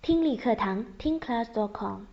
听力课堂听 class.com。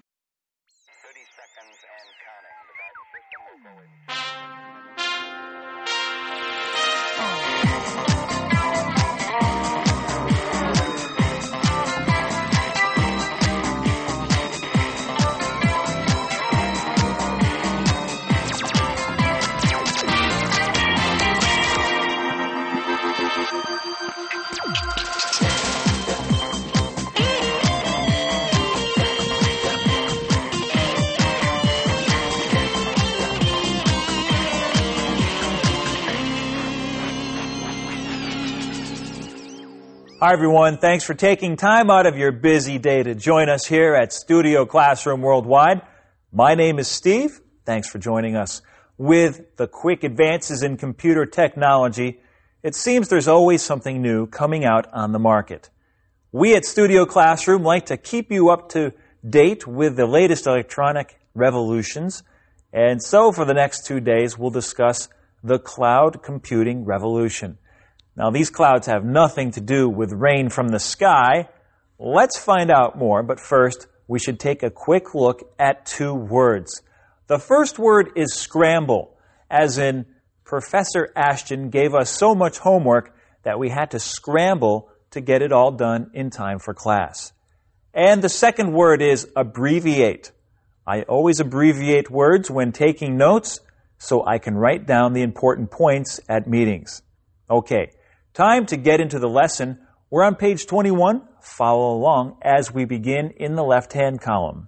Hi, everyone. Thanks for taking time out of your busy day to join us here at Studio Classroom Worldwide. My name is Steve. Thanks for joining us. With the quick advances in computer technology, it seems there's always something new coming out on the market. We at Studio Classroom like to keep you up to date with the latest electronic revolutions. And so for the next 2 days, we'll discuss the cloud computing revolution. Now, these clouds have nothing to do with rain from the sky. Let's find out more, but first, we should take a quick look at 2 words. The first word is scramble, as in Professor Ashton gave us so much homework that we had to scramble to get it all done in time for class. And the second word is abbreviate. I always abbreviate words when taking notes so I can write down the important points at meetings. Okay. Time to get into the lesson. We're on page 21. Follow along as we begin in the left-hand column.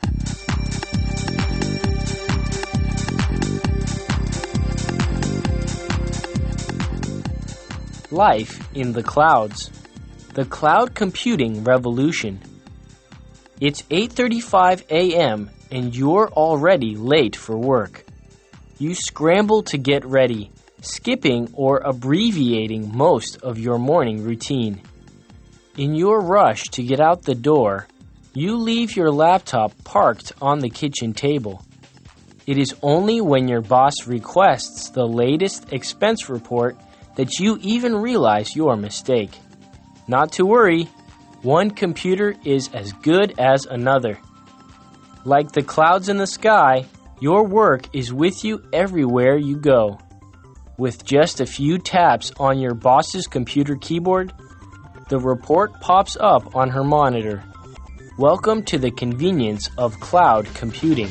Life in the clouds. The cloud computing revolution. It's 8:35 a.m. and you're already late for work. You scramble to get ready, skipping or abbreviating most of your morning routine. In your rush to get out the door, you leave your laptop parked on the kitchen table. It is only when your boss requests the latest expense report that you even realize your mistake. Not to worry, one computer is as good as another. Like the clouds in the sky, your work is with you everywhere you go. With just a few taps on your boss's computer keyboard, the report pops up on her monitor. Welcome to the convenience of cloud computing.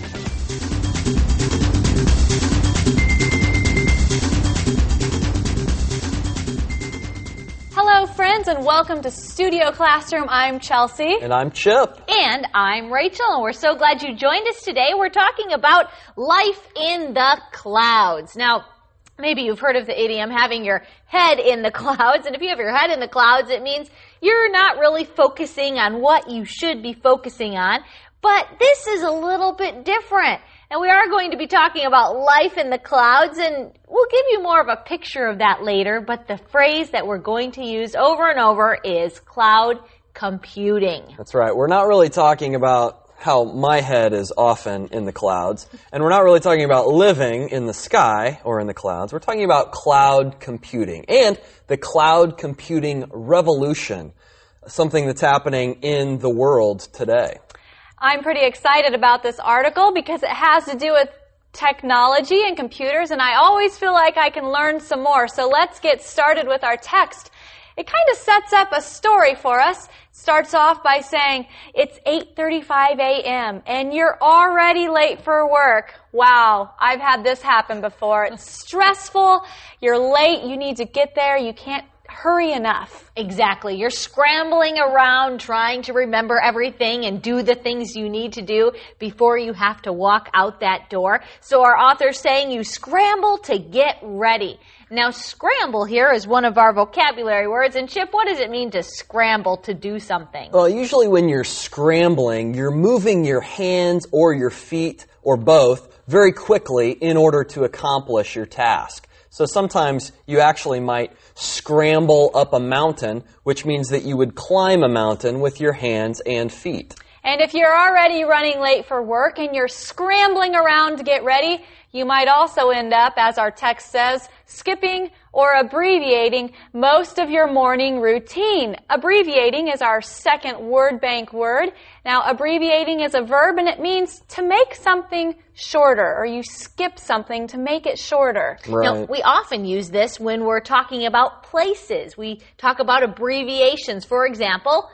Hello, friends, and welcome to Studio Classroom. I'm Chelsea. And I'm Chip. And I'm Rachel, and we're so glad you joined us today. We're talking about life in the clouds. Now, maybe you've heard of the idiom having your head in the clouds, and if you have your head in the clouds, it means you're not really focusing on what you should be focusing on. But this is a little bit different, and we are going to be talking about life in the clouds, and we'll give you more of a picture of that later, but the phrase that we're going to use over and over is cloud computing. That's right. We're not really talking about how my head is often in the clouds. And we're not really talking about living in the sky or in the clouds. We're talking about cloud computing and the cloud computing revolution, something that's happening in the world today. I'm pretty excited about this article because it has to do with technology and computers, and I always feel like I can learn some more. So let's get started with our text. It kind of sets up a story for us. Starts off by saying, it's 8:35 a.m. and you're already late for work. Wow, I've had this happen before. It's stressful. You're late. You need to get there. You can't hurry enough. Exactly. You're scrambling around trying to remember everything and do the things you need to do before you have to walk out that door. So our author's saying you scramble to get ready. Now, scramble here is one of our vocabulary words. And Chip, what does it mean to scramble to do something? Well, usually when you're scrambling, you're moving your hands or your feet or both very quickly in order to accomplish your task. So sometimes you actually might scramble up a mountain, which means that you would climb a mountain with your hands and feet. And if you're already running late for work and you're scrambling around to get ready, You might also end up, as our text says, skipping or abbreviating most of your morning routine. Abbreviating is our second word bank word. Now, abbreviating is a verb and it means to make something shorter, or you skip something to make it shorter. Right. Now, we often use this when we're talking about places. We talk about abbreviations. For example,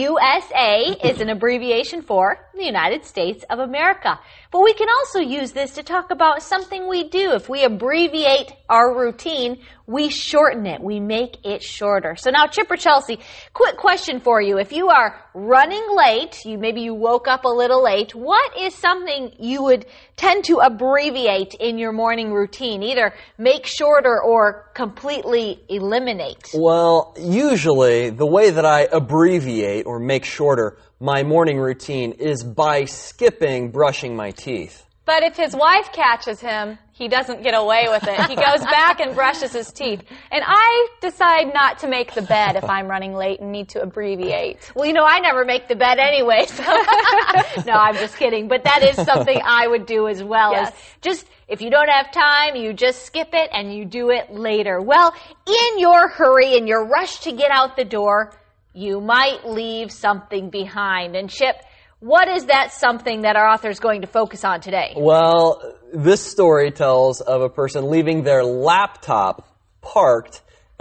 USA is an abbreviation for the United States of America. But we can also use this to talk about something we do. If we abbreviate our routine, we shorten it. We make it shorter. So now, Chip or Chelsea, quick question for you. If you are running late, maybe you woke up a little late, what is something you would tend to abbreviate in your morning routine? Either make shorter or completely eliminate. Well, usually the way that I abbreviate or make shorter my morning routine is by skipping brushing my teeth. But if his wife catches him, he doesn't get away with it. He goes back and brushes his teeth. And I decide not to make the bed if I'm running late and need to abbreviate. Well, I never make the bed anyway. So no, I'm just kidding. But that is something I would do as well. Yes. Is just, if you don't have time, you just skip it and you do it later. Well, in your hurry and your rush to get out the door, you might leave something behind. And Chip, what is that something that our author is going to focus on today? Well, this story tells of a person leaving their laptop parked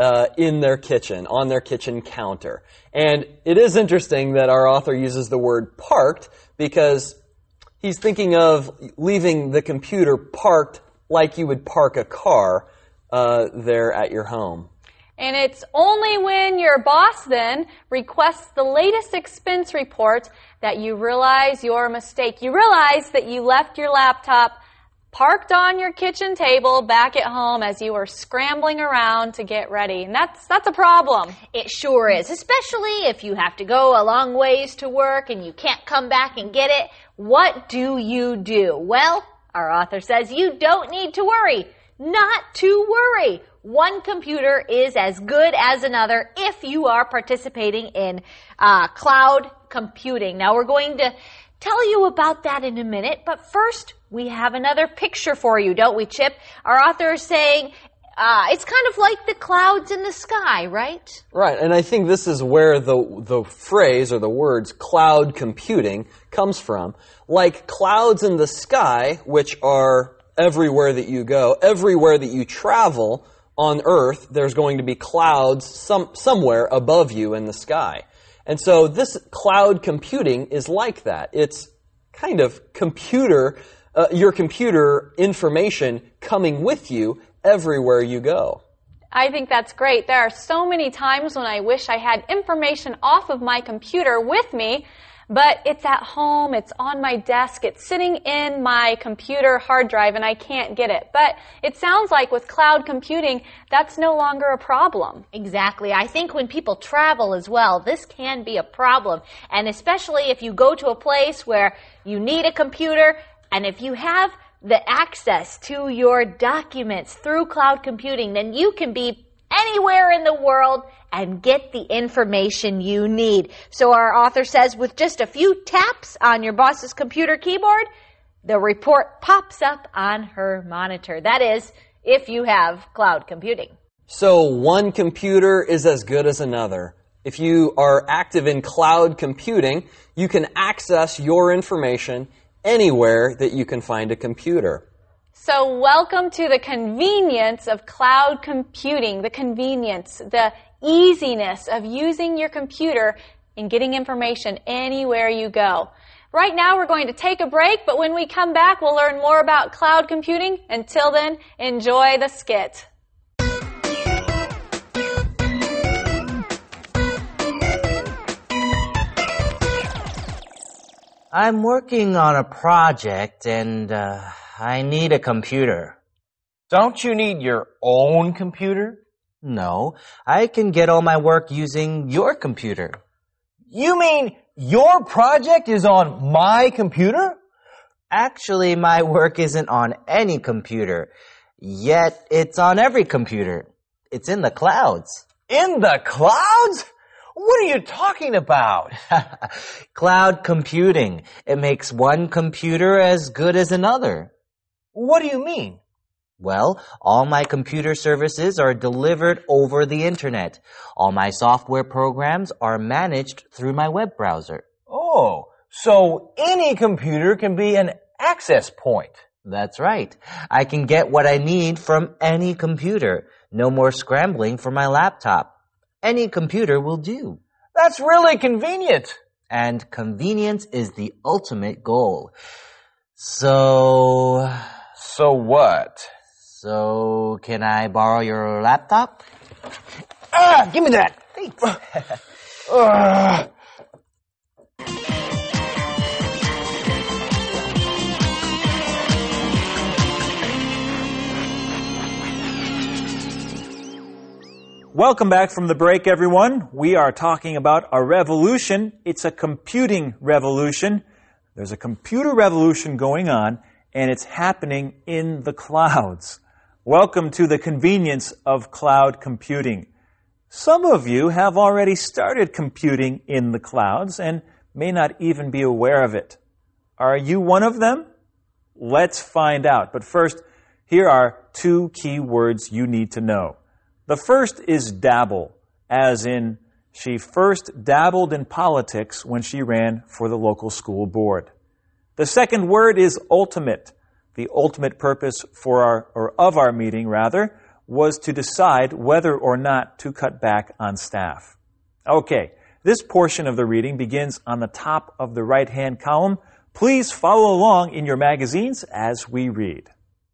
in their kitchen, on their kitchen counter. And it is interesting that our author uses the word parked because he's thinking of leaving the computer parked like you would park a car there at your home. And it's only when your boss then requests the latest expense report that you realize your mistake. You realize that you left your laptop parked on your kitchen table back at home as you were scrambling around to get ready. And that's a problem. It sure is, especially if you have to go a long ways to work and you can't come back and get it. What do you do? Well, our author says you don't need to worry. Not to worry. One computer is as good as another if you are participating in cloud computing. Now, we're going to tell you about that in a minute, but first, we have another picture for you, don't we, Chip? Our author is saying it's kind of like the clouds in the sky, right? Right, and I think this is where the phrase or the words cloud computing comes from. Like clouds in the sky, which are everywhere that you go, everywhere that you travel on Earth, there's going to be clouds somewhere above you in the sky. And so this cloud computing is like that. It's kind of your computer information coming with you everywhere you go. I think that's great. There are so many times when I wish I had information off of my computer with me, but it's at home, it's on my desk, it's sitting in my computer hard drive, and I can't get it. But it sounds like with cloud computing, that's no longer a problem. Exactly. I think when people travel as well, this can be a problem. And especially if you go to a place where you need a computer, and if you have the access to your documents through cloud computing, then you can be anywhere in the world and get the information you need. So our author says with just a few taps on your boss's computer keyboard, the report pops up on her monitor. That is, if you have cloud computing. So one computer is as good as another. If you are active in cloud computing, you can access your information anywhere that you can find a computer. So welcome to the convenience of cloud computing, the convenience, the easiness of using your computer and getting information anywhere you go. Right now we're going to take a break, but when we come back we'll learn more about cloud computing. Until then, enjoy the skit. I'm working on a project and I need a computer. Don't you need your own computer? No, I can get all my work using your computer. You mean your project is on my computer? Actually, my work isn't on any computer, yet it's on every computer. It's in the clouds. In the clouds? What are you talking about? Cloud computing. It makes one computer as good as another. What do you mean? Well, all my computer services are delivered over the internet. All my software programs are managed through my web browser. Oh, so any computer can be an access point. That's right. I can get what I need from any computer. No more scrambling for my laptop. Any computer will do. That's really convenient. And convenience is the ultimate goal. So what? So, can I borrow your laptop? Give me that. Thanks. Welcome back from the break, everyone. We are talking about a revolution. It's a computing revolution. There's a computer revolution going on, and it's happening in the clouds. Welcome to the convenience of cloud computing. Some of you have already started computing in the clouds and may not even be aware of it. Are you one of them? Let's find out. But first, here are 2 key words you need to know. The first is dabble, as in she first dabbled in politics when she ran for the local school board. The second word is ultimate. The ultimate purpose of our meeting, was to decide whether or not to cut back on staff. Okay, this portion of the reading begins on the top of the right-hand column. Please follow along in your magazines as we read.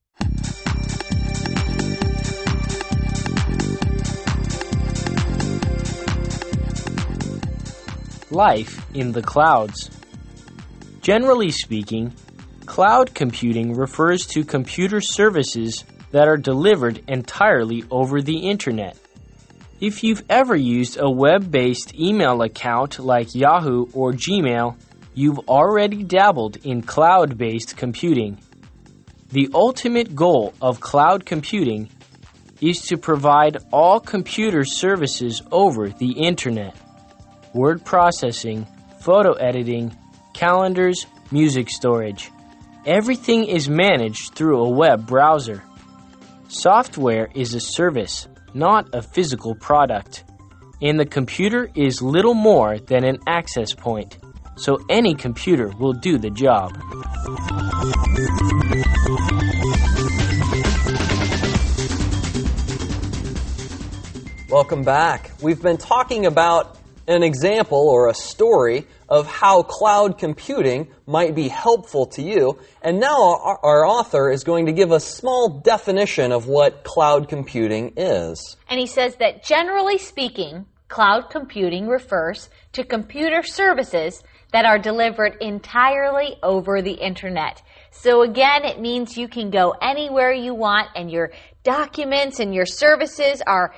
Life in the clouds. Generally speaking, cloud computing refers to computer services that are delivered entirely over the internet. If you've ever used a web-based email account like Yahoo or Gmail, you've already dabbled in cloud-based computing. The ultimate goal of cloud computing is to provide all computer services over the internet. Word processing, photo editing, calendars, music storage. Everything is managed through a web browser. Software is a service, not a physical product. And the computer is little more than an access point, so any computer will do the job. Welcome back. We've been talking about an example or a story of how cloud computing might be helpful to you. And now our author is going to give a small definition of what cloud computing is. And he says that generally speaking, cloud computing refers to computer services that are delivered entirely over the internet. So again, it means you can go anywhere you want and your documents and your services are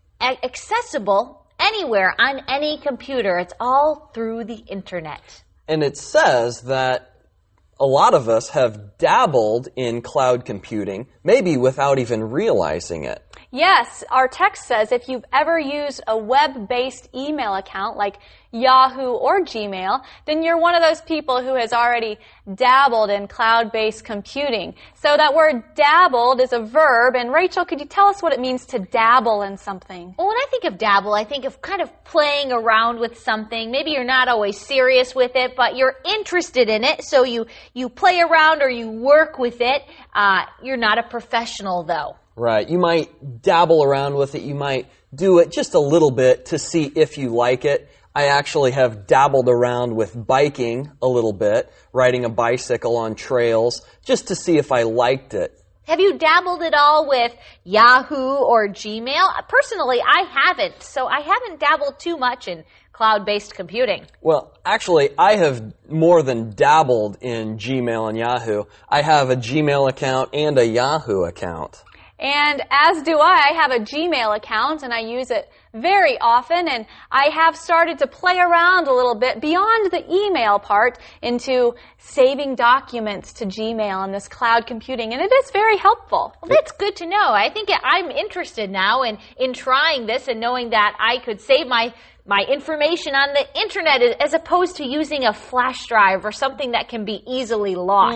accessible anywhere on any computer. It's all through the internet. And it says that a lot of us have dabbled in cloud computing, maybe without even realizing it. Yes, our text says if you've ever used a web-based email account like Yahoo or Gmail, then you're one of those people who has already dabbled in cloud-based computing. So that word dabbled is a verb, and Rachel, could you tell us what it means to dabble in something? Well, when I think of dabble, I think of kind of playing around with something. Maybe you're not always serious with it, but you're interested in it, so you play around or you work with it. You're not a professional, though. Right. You might dabble around with it. You might do it just a little bit to see if you like it. I actually have dabbled around with biking a little bit, riding a bicycle on trails, just to see if I liked it. Have you dabbled at all with Yahoo or Gmail? Personally, I haven't, so I haven't dabbled too much in cloud-based computing. Well, actually, I have more than dabbled in Gmail and Yahoo. I have a Gmail account and a Yahoo account. And as do I have a Gmail account, and I use it very often, and I have started to play around a little bit beyond the email part into saving documents to Gmail and this cloud computing, and it is very helpful. Well, that's good to know. I think I'm interested now in trying this and knowing that I could save my information on the internet as opposed to using a flash drive or something that can be easily lost.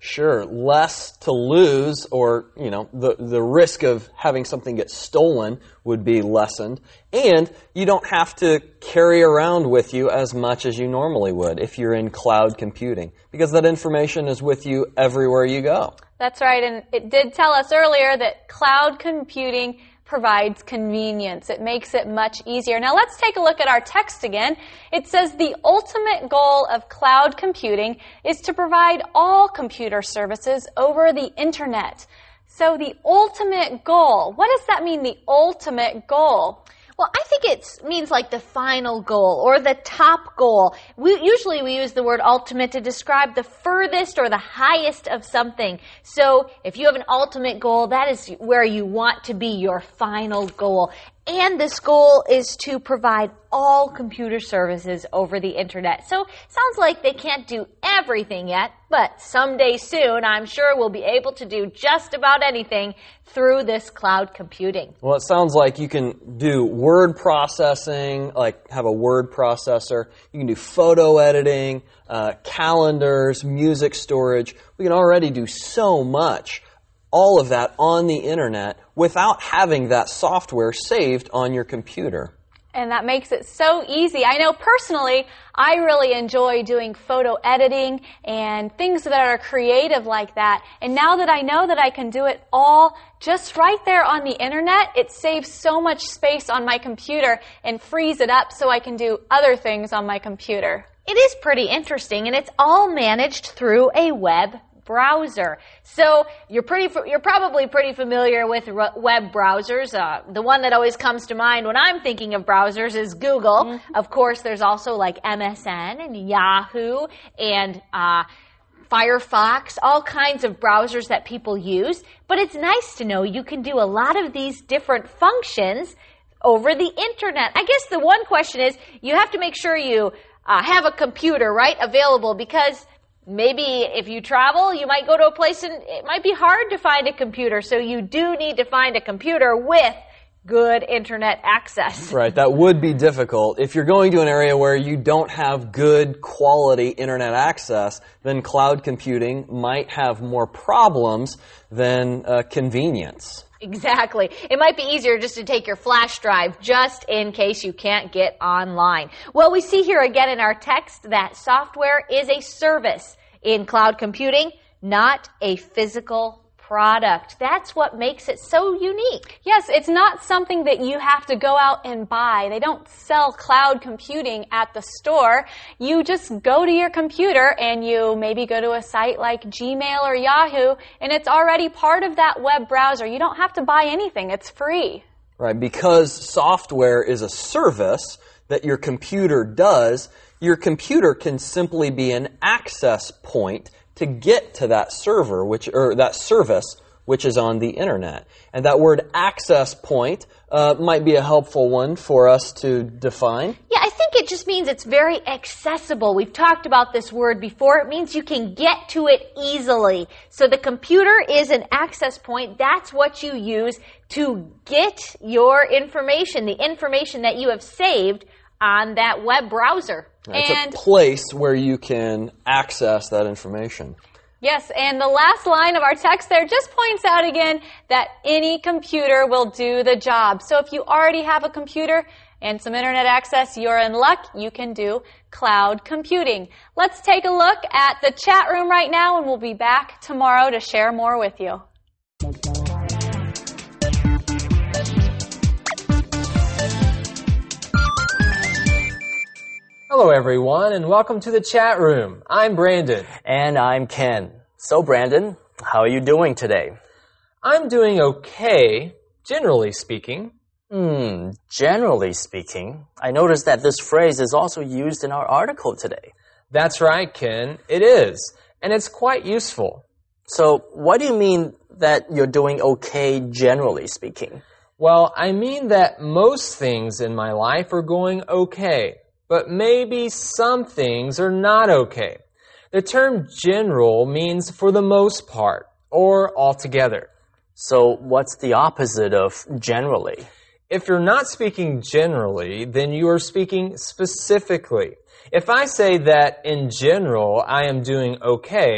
Sure, less to lose, or, the risk of having something get stolen would be lessened. And you don't have to carry around with you as much as you normally would if you're in cloud computing, because that information is with you everywhere you go. That's right, and it did tell us earlier that cloud computing provides convenience. It makes it much easier. Now let's take a look at our text again. It says the ultimate goal of cloud computing is to provide all computer services over the internet. So the ultimate goal, what does that mean, the ultimate goal? Well, I think it means like the final goal or the top goal. Usually we use the word ultimate to describe the furthest or the highest of something. So if you have an ultimate goal, that is where you want to be, your final goal. And this goal is to provide all computer services over the internet. So sounds like they can't do everything yet, but someday soon, I'm sure we'll be able to do just about anything through this cloud computing. Well, it sounds like you can do word processing, like have a word processor. You can do photo editing, calendars, music storage. We can already do so much. All of that on the internet without having that software saved on your computer. And that makes it so easy. I know personally, I really enjoy doing photo editing and things that are creative like that. And now that I know that I can do it all just right there on the internet, it saves so much space on my computer and frees it up so I can do other things on my computer. It is pretty interesting, and it's all managed through a web browser. So you're probably pretty familiar with web browsers. The one that always comes to mind when I'm thinking of browsers is Google. Mm-hmm. Of course, there's also like MSN and Yahoo and Firefox, all kinds of browsers that people use. But it's nice to know you can do a lot of these different functions over the internet. I guess the one question is you have to make sure you have a computer, right, available, because maybe if you travel, you might go to a place and it might be hard to find a computer. So you do need to find a computer with good internet access. Right, that would be difficult. If you're going to an area where you don't have good quality internet access, then cloud computing might have more problems than convenience. Exactly. It might be easier just to take your flash drive just in case you can't get online. Well, we see here again in our text that software is a service in cloud computing, not a physical product. That's what makes it so unique. Yes, it's not something that you have to go out and buy. They don't sell cloud computing at the store. You just go to your computer and you maybe go to a site like Gmail or Yahoo, and it's already part of that web browser. You don't have to buy anything. It's free. Right, because software is a service that your computer does, your computer can simply be an access point to get to that server, that service, which is on the internet. And that word access point might be a helpful one for us to define. Yeah, I think it just means it's very accessible. We've talked about this word before. It means you can get to it easily. So the computer is an access point. That's what you use to get your information, the information that you have saved on that web browser. It's a place where you can access that information. Yes, and the last line of our text there just points out again that any computer will do the job. So if you already have a computer and some internet access, you're in luck. You can do cloud computing. Let's take a look at the chat room right now, and we'll be back tomorrow to share more with you. Hello everyone, and welcome to the chat room. I'm Brandon. And I'm Ken. So Brandon, how are you doing today? I'm doing okay, generally speaking. Generally speaking. I noticed that this phrase is also used in our article today. That's right, Ken. It is. And it's quite useful. So what do you mean that you're doing okay, generally speaking? Well, I mean that most things in my life are going okay. But maybe some things are not okay. The term general means for the most part, or altogether. So what's the opposite of generally? If you're not speaking generally, then you are speaking specifically. If I say that in general I am doing okay,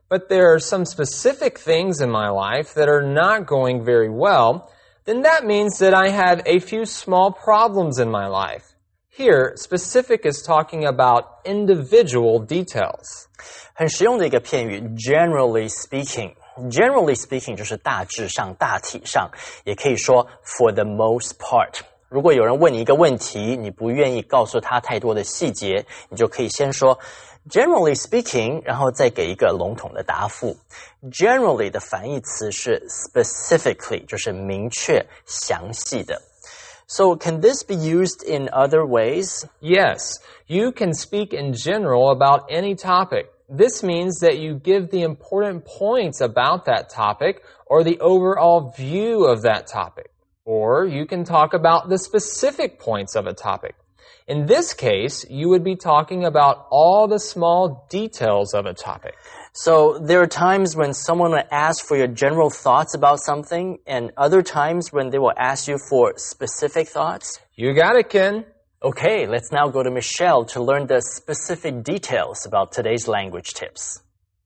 but there are some specific things in my life that are not going very well, then that means that I have a few small problems in my life. Here, specific is talking about individual details. 很实用的一个片语 generally speaking。Generally speaking 就是大致上、大体上，也可以说 for the most part。如果有人问你一个问题，你不愿意告诉他太多的细节，你就可以先说 generally speaking， 然后再给一个笼统的答复。Generally 的反义词是 specifically， 就是明确、详细的。So can this be used in other ways? Yes, you can speak in general about any topic. This means that you give the important points about that topic or the overall view of that topic. Or you can talk about the specific points of a topic. In this case, you would be talking about all the small details of a topic. So there are times when someone will ask for your general thoughts about something and other times when they will ask you for specific thoughts. You got it, Ken. Okay, let's now go to Michelle to learn the specific details about today's language tips.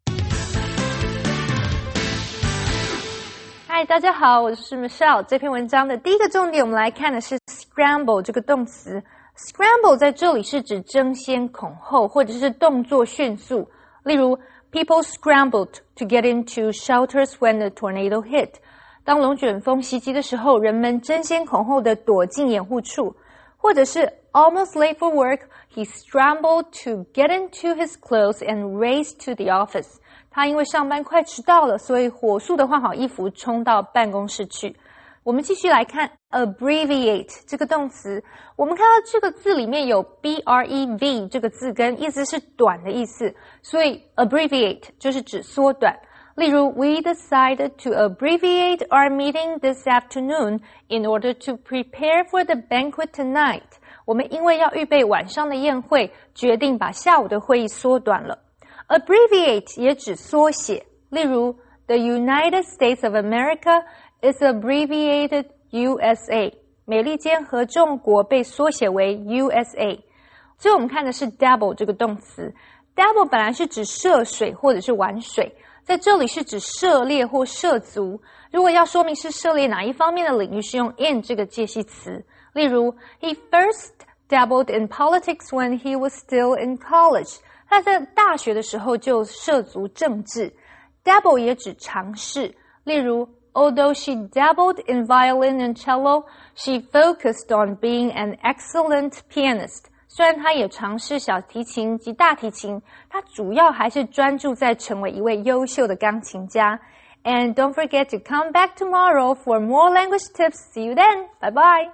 嗨，大家好，我是 Michelle。这篇文章的第一个重点，我们来看的是 scramble 这个动词。Scramble 在这里是指争先恐后，或者是动作迅速。例如 People scrambled to get into shelters when the tornado hit. 当龙卷风袭击的时候，人们争先恐后的躲进掩护处。或者是 Almost late for work, he scrambled to get into his clothes and raced to the office. 他因为上班快迟到了，所以火速的换好衣服，冲到办公室去。我们继续来看 abbreviate 这个动词，我们看到这个字里面有 brev 这个字根，意思是短的意思，所以 abbreviate 就是指缩短。例如 We decided to abbreviate our meeting this afternoon in order to prepare for the banquet tonight. 我们因为要预备晚上的宴会，决定把下午的会议缩短了。Abbreviate 也指缩写，例如 The United States of America is abbreviated USA. 美利坚合众国被缩写为 USA. 最后我们看的是 dabble 这个动词。Dabble 本来是指涉水或者是玩水，在这里是指涉猎或涉足。如果要说明是涉猎哪一方面的领域，是用 in 这个介系词。例如 He first dabbled in politics when he was still in college. 他在大学的时候就涉足政治。Dabble 也指尝试，例如 Although she dabbled in violin and cello, she focused on being an excellent pianist. 虽然她也尝试小提琴及大提琴，她主要还是专注在成为一位优秀的钢琴家。And don't forget to come back tomorrow for more language tips. See you then. Bye bye.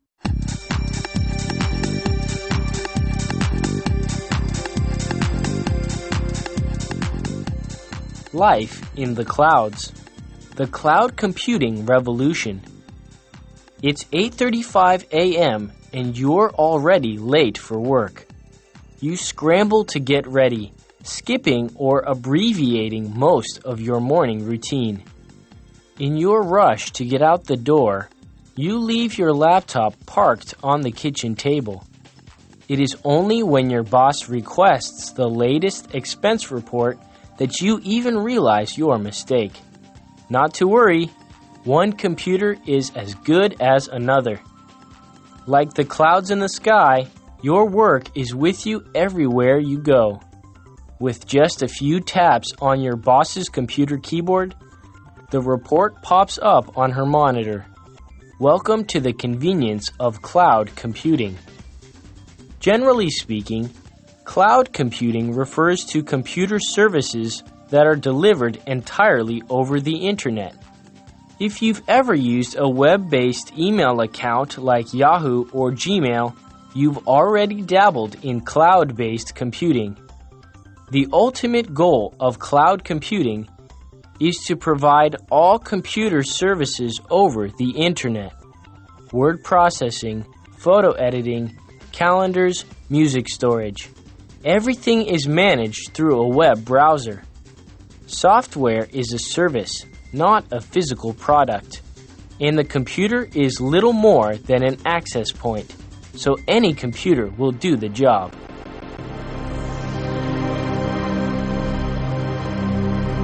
Life in the clouds. The cloud computing revolution. It's 8:35 a.m. and you're already late for work. You scramble to get ready, skipping or abbreviating most of your morning routine. In your rush to get out the door, you leave your laptop parked on the kitchen table. It is only when your boss requests the latest expense report that you even realize your mistake. Not to worry, one computer is as good as another. Like the clouds in the sky, your work is with you everywhere you go. With just a few taps on your boss's computer keyboard, the report pops up on her monitor. Welcome to the convenience of cloud computing. Generally speaking, cloud computing refers to computer services that are delivered entirely over the internet. If you've ever used a web-based email account like Yahoo or Gmail, you've already dabbled in cloud-based computing. The ultimate goal of cloud computing is to provide all computer services over the internet. Word processing, photo editing, calendars, music storage. Everything is managed through a web browser. Software is a service, not a physical product. And the computer is little more than an access point, so any computer will do the job.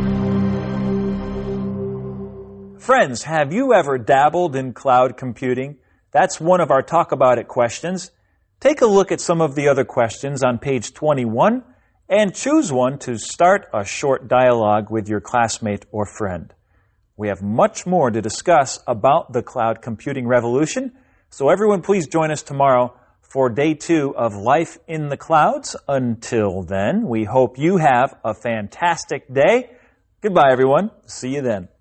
Friends, have you ever dabbled in cloud computing? That's one of our Talk About It questions. Take a look at some of the other questions on page 21 and choose one to start a short dialogue with your classmate or friend. We have much more to discuss about the cloud computing revolution, so everyone please join us tomorrow for day 2 of Life in the Clouds. Until then, we hope you have a fantastic day. Goodbye, everyone. See you then.